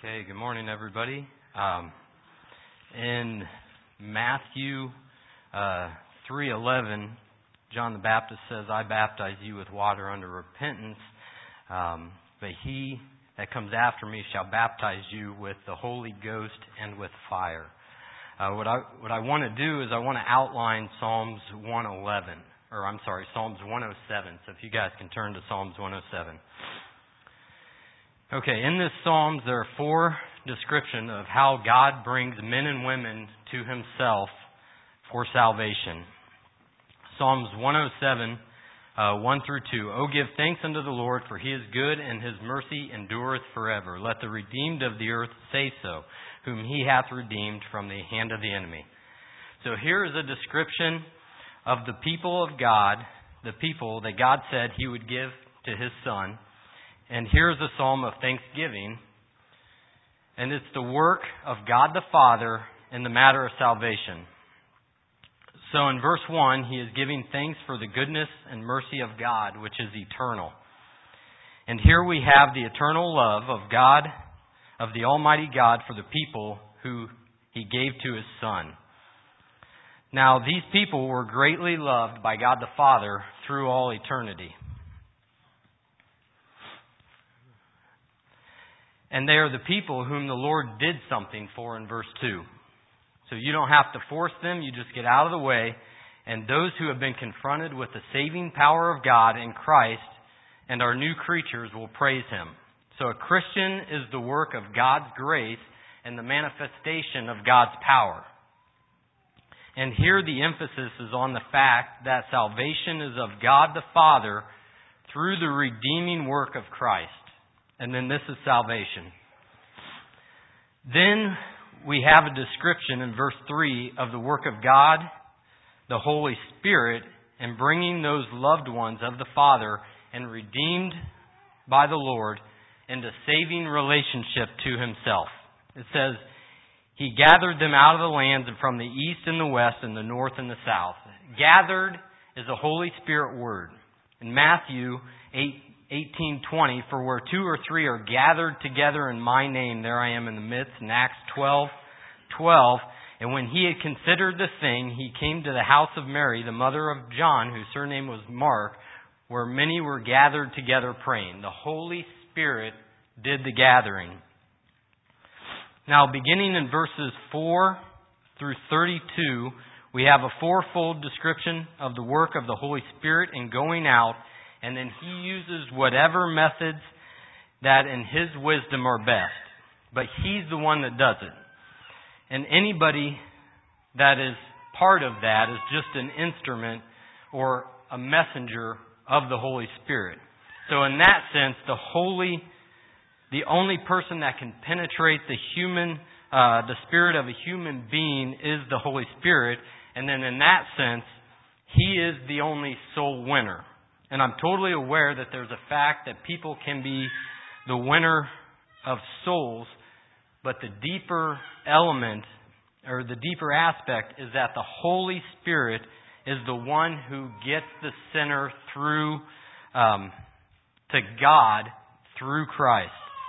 Okay, good morning, everybody. In Matthew 3:11, John the Baptist says, "I baptize you with water unto repentance, but he that comes after me shall baptize you with the Holy Ghost and with fire." What I want to do is I want to outline Psalms 107. So if you guys can turn to Psalms 107. Okay, in this Psalms there are four descriptions of how God brings men and women to Himself for salvation. Psalms 107, 1 through 2. "O give thanks unto the Lord, for He is good, and His mercy endureth forever. Let the redeemed of the earth say so, whom He hath redeemed from the hand of the enemy." So here is a description of the people of God, the people that God said He would give to His Son. And here's a psalm of thanksgiving. And it's the work of God the Father in the matter of salvation. So in verse 1, he is giving thanks for the goodness and mercy of God, which is eternal. And here we have the eternal love of God, of the Almighty God, for the people who He gave to His Son. Now, these people were greatly loved by God the Father through all eternity. And they are the people whom the Lord did something for in verse 2. So you don't have to force them, you just get out of the way. And those who have been confronted with the saving power of God in Christ and are new creatures will praise Him. So a Christian is the work of God's grace and the manifestation of God's power. And here the emphasis is on the fact that salvation is of God the Father through the redeeming work of Christ. And then this is salvation. Then we have a description in verse 3 of the work of God, the Holy Spirit, in bringing those loved ones of the Father and redeemed by the Lord into saving relationship to Himself. It says, He gathered them out of the lands and from the east and the west and the north and the south. Gathered is a Holy Spirit word. In Matthew 18:20, "For where two or three are gathered together in my name, there I am in the midst." In Acts 12:12, "And when he had considered the thing, he came to the house of Mary, the mother of John, whose surname was Mark, where many were gathered together praying." The Holy Spirit did the gathering. Now, beginning in verses 4 through 32, we have a fourfold description of the work of the Holy Spirit in going out. And then He uses whatever methods that in His wisdom are best. But He's the one that does it. And anybody that is part of that is just an instrument or a messenger of the Holy Spirit. So in that sense, the only person that can penetrate the spirit of a human being is the Holy Spirit. And then in that sense, He is the only soul winner. And I'm totally aware that there's a fact that people can be the winner of souls, but the deeper element or the deeper aspect is that the Holy Spirit is the one who gets the sinner through to God through Christ.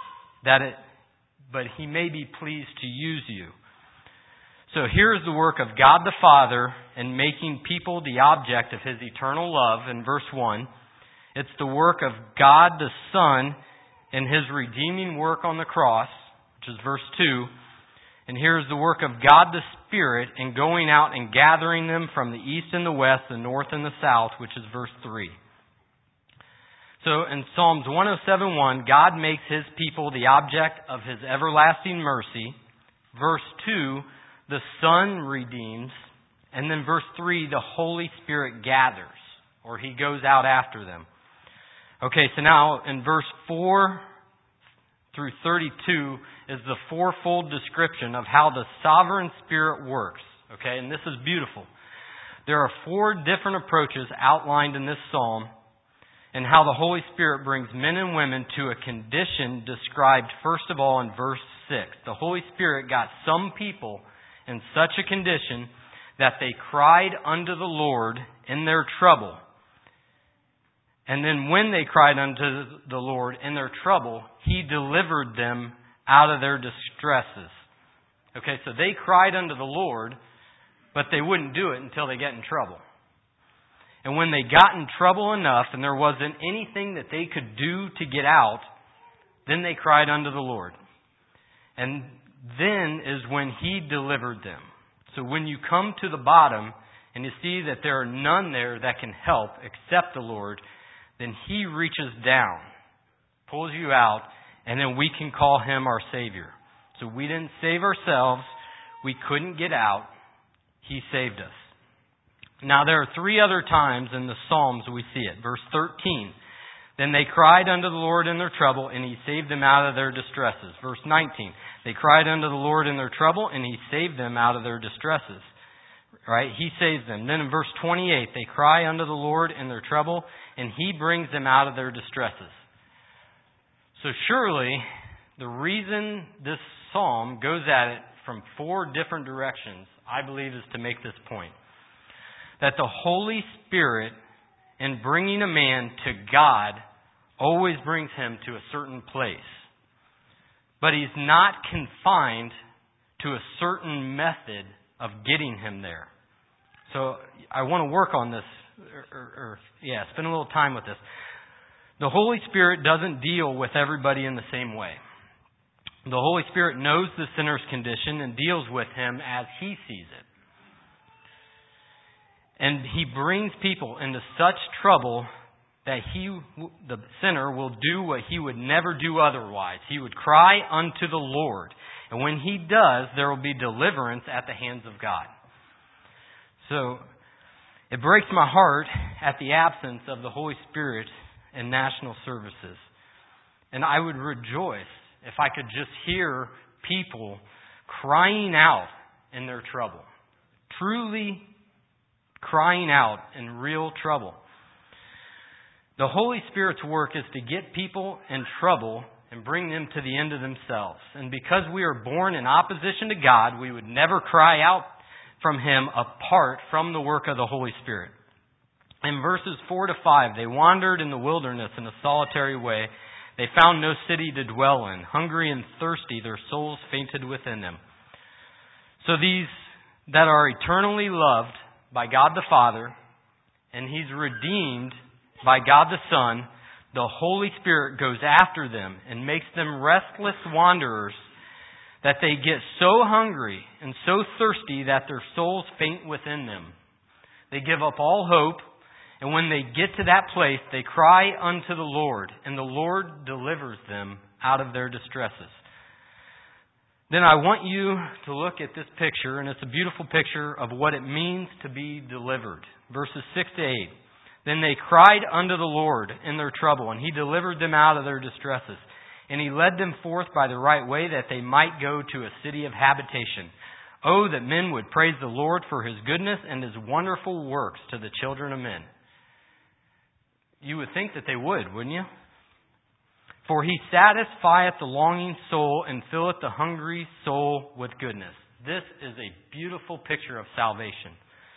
But He may be pleased to use you. So here is the work of God the Father in making people the object of His eternal love in verse 1. It's the work of God the Son in His redeeming work on the cross, which is verse 2. And here is the work of God the Spirit in going out and gathering them from the east and the west, the north and the south, which is verse 3. So in Psalms 107:1, God makes His people the object of His everlasting mercy. Verse 2, the Son redeems. And then verse 3, the Holy Spirit gathers, or He goes out after them. Okay, so now in verse 4 through 32 is the fourfold description of how the sovereign Spirit works. Okay, and this is beautiful. There are four different approaches outlined in this psalm and how the Holy Spirit brings men and women to a condition described first of all in verse 6. The Holy Spirit got some people in such a condition that they cried unto the Lord in their trouble. And then when they cried unto the Lord in their trouble, He delivered them out of their distresses. Okay, so they cried unto the Lord, but they wouldn't do it until they get in trouble. And when they got in trouble enough and there wasn't anything that they could do to get out, then they cried unto the Lord. And then is when He delivered them. So when you come to the bottom and you see that there are none there that can help except the Lord, then He reaches down, pulls you out, and then we can call Him our Savior. So we didn't save ourselves. We couldn't get out. He saved us. Now there are 3 other times in the Psalms we see it. Verse 13. Then they cried unto the Lord in their trouble, and He saved them out of their distresses. Verse 19. They cried unto the Lord in their trouble, and He saved them out of their distresses. Right? He saves them. Then in verse 28, they cry unto the Lord in their trouble, and He brings them out of their distresses. So surely, the reason this psalm goes at it from 4 different directions, I believe, is to make this point. That the Holy Spirit, in bringing a man to God, always brings him to a certain place. But He's not confined to a certain method of getting him there. So I want to work on this, spend a little time with this. The Holy Spirit doesn't deal with everybody in the same way. The Holy Spirit knows the sinner's condition and deals with him as He sees it. And He brings people into such trouble that the sinner, will do what he would never do otherwise. He would cry unto the Lord. And when he does, there will be deliverance at the hands of God. So, it breaks my heart at the absence of the Holy Spirit in national services. And I would rejoice if I could just hear people crying out in their trouble. Truly crying out in real trouble. The Holy Spirit's work is to get people in trouble and bring them to the end of themselves. And because we are born in opposition to God, we would never cry out from Him apart from the work of the Holy Spirit. In verses 4 to 5, they wandered in the wilderness in a solitary way. They found no city to dwell in. Hungry and thirsty, their souls fainted within them. So these that are eternally loved by God the Father, and He's redeemed by God the Son, the Holy Spirit goes after them and makes them restless wanderers, that they get so hungry and so thirsty that their souls faint within them. They give up all hope, and when they get to that place, they cry unto the Lord, and the Lord delivers them out of their distresses. Then I want you to look at this picture, and it's a beautiful picture of what it means to be delivered. Verses 6 to 8. Then they cried unto the Lord in their trouble, and He delivered them out of their distresses. And He led them forth by the right way, that they might go to a city of habitation. Oh, that men would praise the Lord for His goodness and His wonderful works to the children of men. You would think that they would, wouldn't you? For He satisfieth the longing soul and filleth the hungry soul with goodness. This is a beautiful picture of salvation.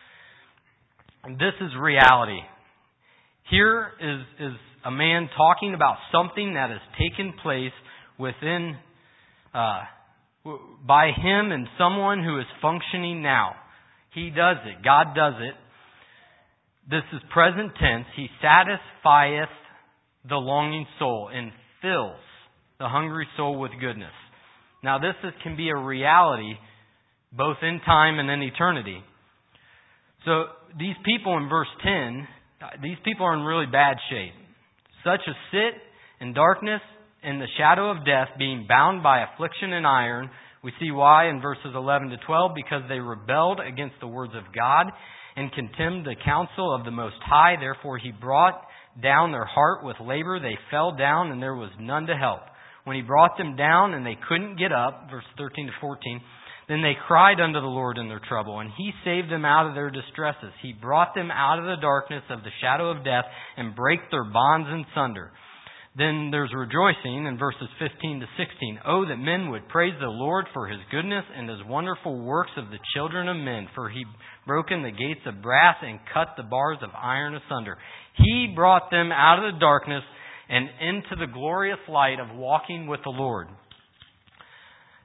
This is reality. Here is a man talking about something that has taken place within, by him and someone who is functioning now. He does it. God does it. This is present tense. He satisfieth the longing soul and fills the hungry soul with goodness. Now this can be a reality both in time and in eternity. So these people in verse 10, these people are in really bad shape. Such as sit in darkness in the shadow of death, being bound by affliction and iron. We see why in verses 11 to 12, because they rebelled against the words of God and contemned the counsel of the Most High. Therefore He brought down their heart with labor. They fell down, and there was none to help. When He brought them down and they couldn't get up, verse 13 to 14, then they cried unto the Lord in their trouble, and He saved them out of their distresses. He brought them out of the darkness of the shadow of death and brake their bonds in sunder. Then there's rejoicing in verses 15 to 16. Oh, that men would praise the Lord for His goodness and His wonderful works of the children of men. For He broken the gates of brass and cut the bars of iron asunder. He brought them out of the darkness and into the glorious light of walking with the Lord.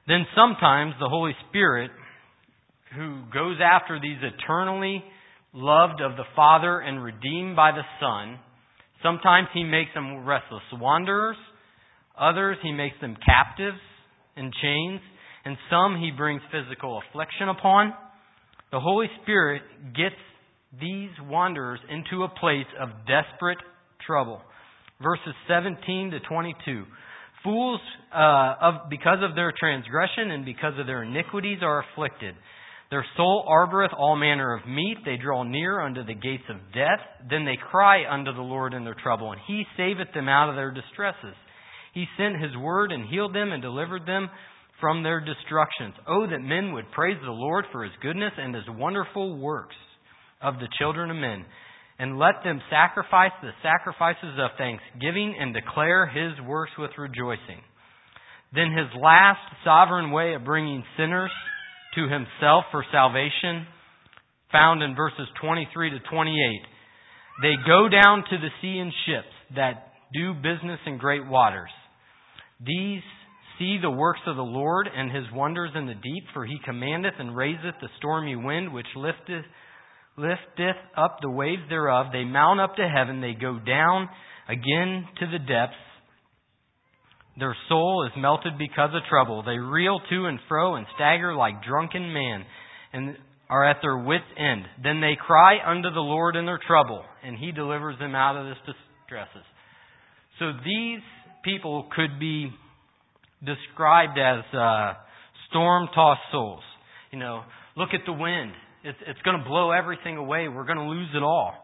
Then sometimes the Holy Spirit, who goes after these eternally loved of the Father and redeemed by the Son, sometimes He makes them restless wanderers. Others He makes them captives in chains. And some He brings physical affliction upon. The Holy Spirit gets these wanderers into a place of desperate trouble. Verses 17 to 22. Fools, because of their transgression and because of their iniquities, are afflicted. Their soul arboreth all manner of meat. They draw near unto the gates of death. Then they cry unto the Lord in their trouble, and He saveth them out of their distresses. He sent His word and healed them and delivered them from their destructions. Oh, that men would praise the Lord for His goodness and His wonderful works of the children of men. And let them sacrifice the sacrifices of thanksgiving and declare His works with rejoicing. Then His last sovereign way of bringing sinners to Himself for salvation, found in verses 23 to 28. They go down to the sea in ships that do business in great waters. These see the works of the Lord and His wonders in the deep, for He commandeth and raiseth the stormy wind, which lifteth up the waves thereof. They mount up to heaven, they go down again to the depths. Their soul is melted because of trouble. They reel to and fro and stagger like drunken men, and are at their wits' end. Then they cry unto the Lord in their trouble, and He delivers them out of their distresses. So these people could be described as storm-tossed souls. You know, look at the wind. It's going to blow everything away. We're going to lose it all.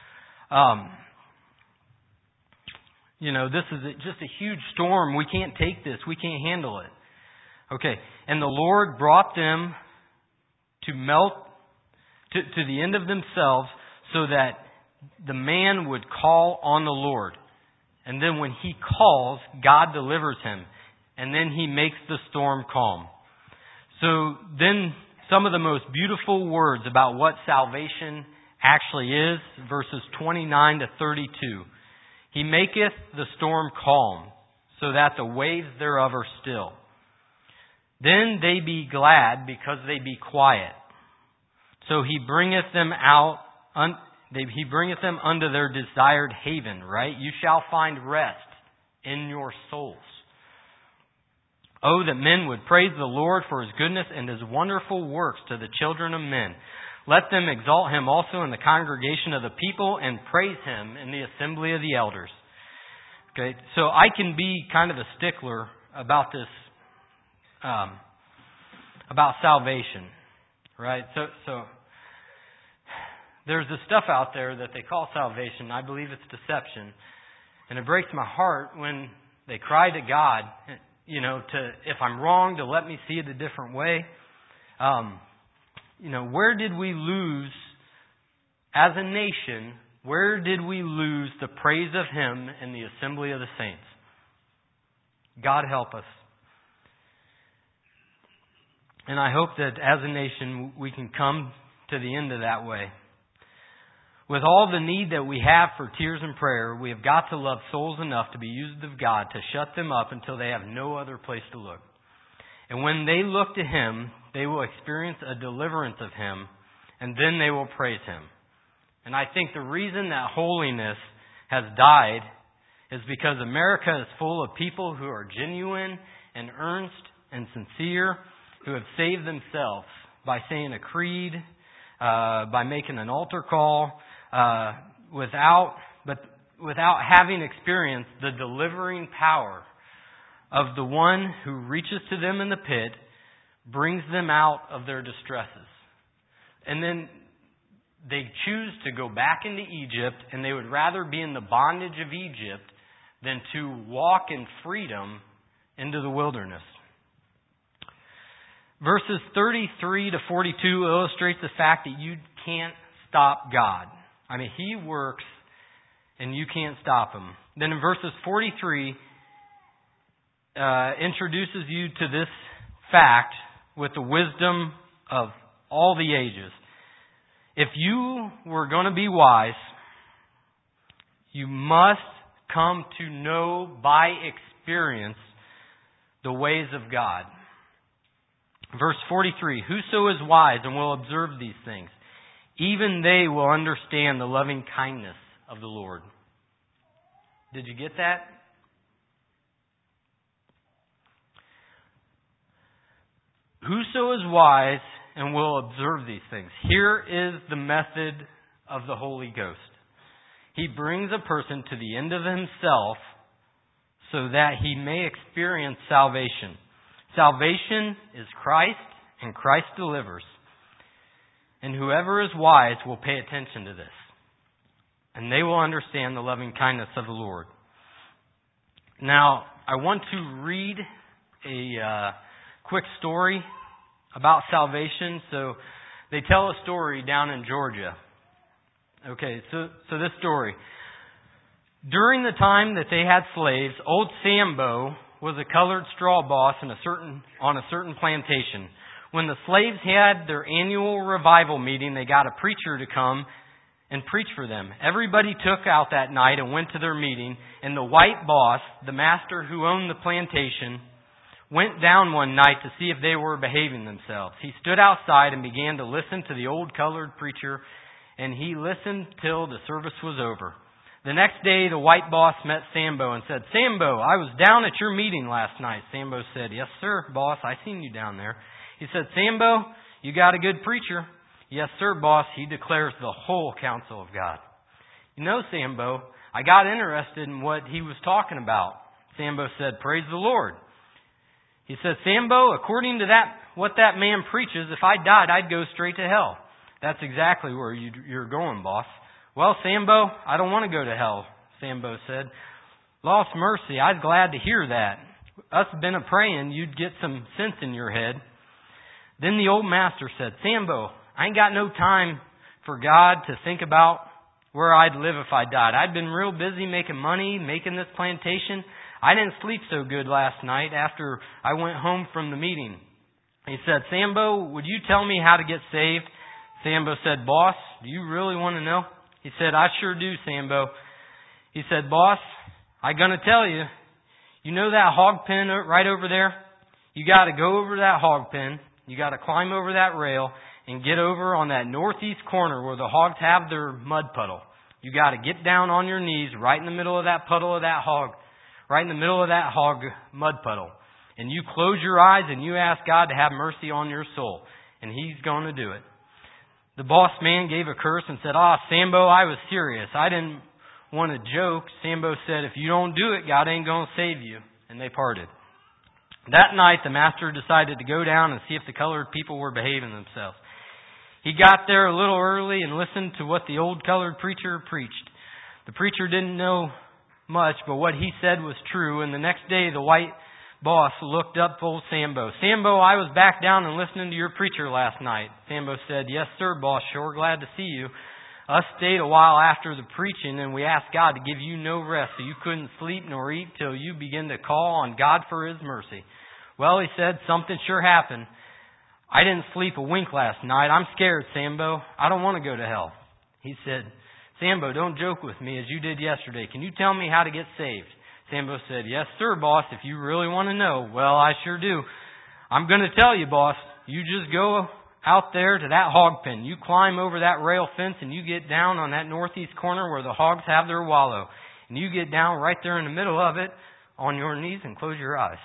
This is just a huge storm. We can't take this. We can't handle it. Okay. And the Lord brought them to melt to the end of themselves so that the man would call on the Lord. And then when he calls, God delivers him. And then He makes the storm calm. So then some of the most beautiful words about what salvation actually is, verses 29 to 32. He maketh the storm calm, so that the waves thereof are still. Then they be glad, because they be quiet. So He bringeth them out, He bringeth them unto their desired haven, right? You shall find rest in your souls. Oh, that men would praise the Lord for His goodness and His wonderful works to the children of men. Let them exalt Him also in the congregation of the people and praise Him in the assembly of the elders. Okay, so I can be kind of a stickler about this, about salvation, right? So there's this stuff out there that they call salvation. I believe it's deception. And it breaks my heart when they cry to God, if I'm wrong, to let me see it a different way. Where did we lose as a nation? Where did we lose the praise of Him in the assembly of the saints? God help us. And I hope that as a nation we can come to the end of that way. With all the need that we have for tears and prayer, we have got to love souls enough to be used of God to shut them up until they have no other place to look. And when they look to Him, they will experience a deliverance of Him, and then they will praise Him. And I think the reason that holiness has died is because America is full of people who are genuine and earnest and sincere, who have saved themselves by saying a creed, by making an altar call, without having experienced the delivering power of the one who reaches to them in the pit, brings them out of their distresses. And then they choose to go back into Egypt, and they would rather be in the bondage of Egypt than to walk in freedom into the wilderness. Verses 33 to 42 illustrates the fact that you can't stop God. I mean, He works and you can't stop Him. Then in verses 43, introduces you to this fact with the wisdom of all the ages. If you were going to be wise, you must come to know by experience the ways of God. Verse 43, whoso is wise and will observe these things, even they will understand the loving kindness of the Lord. Did you get that? Whoso is wise and will observe these things. Here is the method of the Holy Ghost. He brings a person to the end of himself so that he may experience salvation. Salvation is Christ, and Christ delivers. And whoever is wise will pay attention to this. And they will understand the loving kindness of the Lord. Now, I want to read a quick story about salvation. So, they tell a story down in Georgia. Okay, so this story. During the time that they had slaves, old Sambo was a colored straw boss on a certain plantation. When the slaves had their annual revival meeting, they got a preacher to come and preach for them. Everybody took out that night and went to their meeting, and the white boss, the master who owned the plantation, went down one night to see if they were behaving themselves. He stood outside and began to listen to the old colored preacher, and he listened till the service was over. The next day, the white boss met Sambo and said, Sambo, I was down at your meeting last night. Sambo said, yes, sir, boss, I seen you down there. He said, Sambo, you got a good preacher. Yes, sir, boss, he declares the whole counsel of God. You know, Sambo, I got interested in what he was talking about. Sambo said, praise the Lord. He said, Sambo, according to what that man preaches, if I died, I'd go straight to hell. That's exactly where you're going, boss. Well, Sambo, I don't want to go to hell, Sambo said. Lost mercy, I'm glad to hear that. Us been a-praying you'd get some sense in your head. Then the old master said, Sambo, I ain't got no time for God to think about where I'd live if I died. I'd been real busy making money, making this plantation. I didn't sleep so good last night after I went home from the meeting. He said, Sambo, would you tell me how to get saved? Sambo said, boss, do you really want to know? He said, I sure do, Sambo. He said, boss, I'm going to tell you. You know that hog pen right over there? You got to go over that hog pen. You got to climb over that rail and get over on that northeast corner where the hogs have their mud puddle. You got to get down on your knees right in the middle of that puddle of that hog, right in the middle of that hog mud puddle. And you close your eyes and you ask God to have mercy on your soul. And He's going to do it. The boss man gave a curse and said, Sambo, I was serious. I didn't want to joke. Sambo said, if you don't do it, God ain't going to save you. And they parted. That night, the master decided to go down and see if the colored people were behaving themselves. He got there a little early and listened to what the old colored preacher preached. The preacher didn't know much, but what he said was true. And the next day, the white boss looked up old Sambo. Sambo, I was back down and listening to your preacher last night. Sambo said, yes, sir, boss. Sure glad to see you. Us stayed a while after the preaching, and we asked God to give you no rest, so you couldn't sleep nor eat till you begin to call on God for His mercy. Well, he said, something sure happened. I didn't sleep a wink last night. I'm scared, Sambo. I don't want to go to hell. He said, Sambo, don't joke with me as you did yesterday. Can you tell me how to get saved? Sambo said, yes, sir, boss, if you really want to know. Well, I sure do. I'm going to tell you, boss. You just go out there to that hog pen. You climb over that rail fence and you get down on that northeast corner where the hogs have their wallow. And you get down right there in the middle of it on your knees and close your eyes.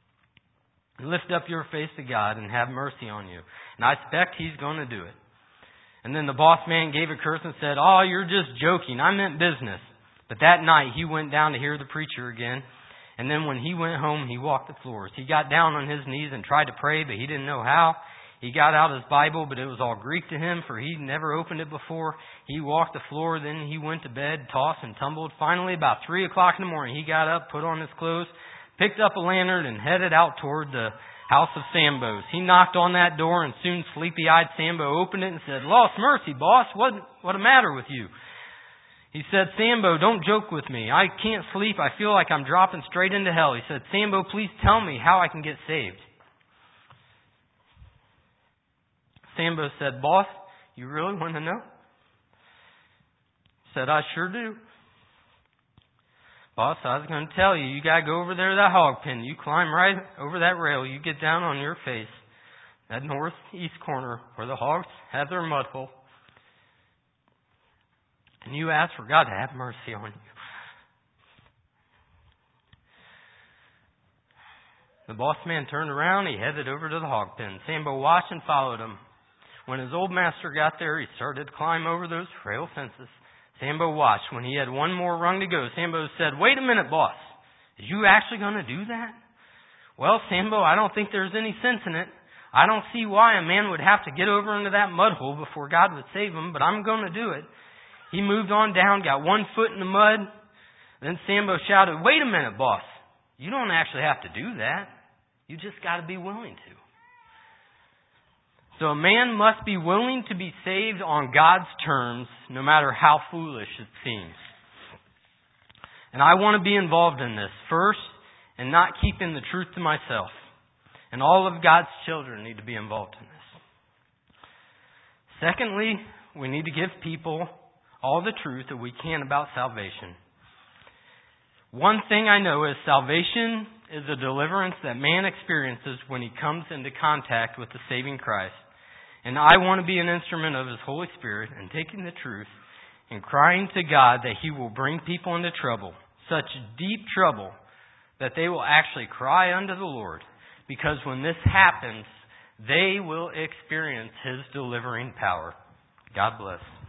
Lift up your face to God and have mercy on you. And I expect He's going to do it. And then the boss man gave a curse and said, you're just joking. I meant business. But that night he went down to hear the preacher again. And then when he went home, he walked the floors. He got down on his knees and tried to pray, but he didn't know how. He got out his Bible, but it was all Greek to him, for he'd never opened it before. He walked the floor, then he went to bed, tossed and tumbled. Finally, about 3 o'clock in the morning, he got up, put on his clothes, picked up a lantern, and headed out toward the house of Sambo's. He knocked on that door, and soon sleepy-eyed Sambo opened it and said, Lost mercy, boss, what the matter with you? He said, Sambo, don't joke with me. I can't sleep. I feel like I'm dropping straight into hell. He said, Sambo, please tell me how I can get saved. Sambo said, Boss, you really want to know? He said, I sure do. Boss, I was going to tell you, you got to go over there to that hog pen. You climb right over that rail. You get down on your face. that northeast corner where the hogs have their mud hole, and you ask for God to have mercy on you. The boss man turned around. He headed over to the hog pen. Sambo watched and followed him. When his old master got there, he started to climb over those frail fences. Sambo watched. When he had one more rung to go, Sambo said, "Wait a minute, boss. Are you actually going to do that?" "Well, Sambo, I don't think there's any sense in it. I don't see why a man would have to get over into that mud hole before God would save him, but I'm going to do it." He moved on down, got 1 foot in the mud. Then Sambo shouted, "Wait a minute, boss. You don't actually have to do that. You just got to be willing to." So a man must be willing to be saved on God's terms, no matter how foolish it seems. And I want to be involved in this first, and not keeping the truth to myself. And all of God's children need to be involved in this. Secondly, we need to give people all the truth that we can about salvation. One thing I know is salvation is a deliverance that man experiences when he comes into contact with the saving Christ. And I want to be an instrument of His Holy Spirit in taking the truth and crying to God that He will bring people into trouble, such deep trouble that they will actually cry unto the Lord. Because when this happens, they will experience His delivering power. God bless.